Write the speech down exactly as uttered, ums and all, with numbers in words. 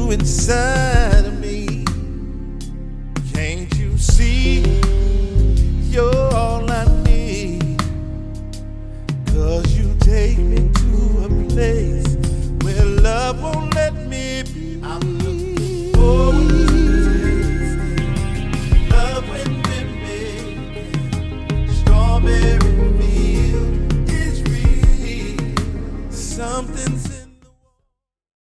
you inside of me. Can't you see you're all I need? 'Cause you take me to a place where love won't let me be. I'm looking forward to love when we're making strawberry field is real. Something's